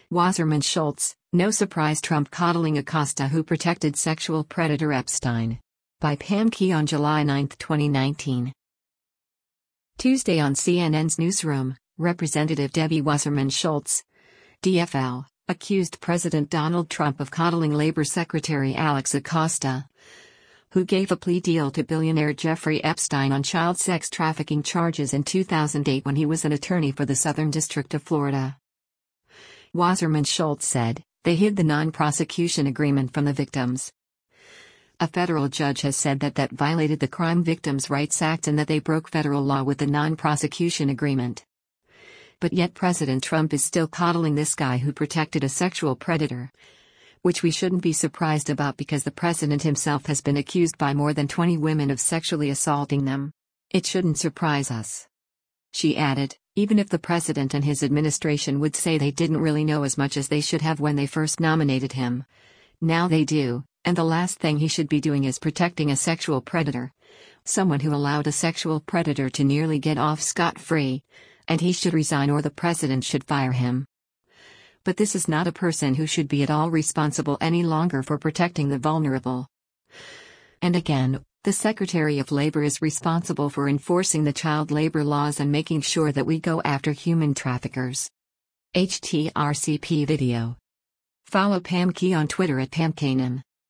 Wasserman Schultz, no surprise Trump coddling Acosta who protected sexual predator Epstein. By Pam Key on July 9, 2019. Tuesday on CNN's Newsroom, Representative Debbie Wasserman Schultz, DFL, accused President Donald Trump of coddling Labor Secretary Alex Acosta, who gave a plea deal to billionaire Jeffrey Epstein on child sex trafficking charges in 2008 when he was an attorney for the Southern District of Florida. Wasserman Schultz said, they hid the non-prosecution agreement from the victims. A federal judge has said that violated the Crime Victims' Rights Act and that they broke federal law with the non-prosecution agreement. But yet President Trump is still coddling this guy who protected a sexual predator. Which we shouldn't be surprised about because the president himself has been accused by more than 20 women of sexually assaulting them. It shouldn't surprise us. She added, even if the president and his administration would say they didn't really know as much as they should have when they first nominated him. Now they do, and the last thing he should be doing is protecting a sexual predator. Someone who allowed a sexual predator to nearly get off scot-free. And he should resign or the president should fire him. But this is not a person who should be at all responsible any longer for protecting the vulnerable. And again, the Secretary of Labor is responsible for enforcing the child labor laws and making sure that we go after human traffickers. HTRCP video. Follow Pam Key on Twitter at PamKanan.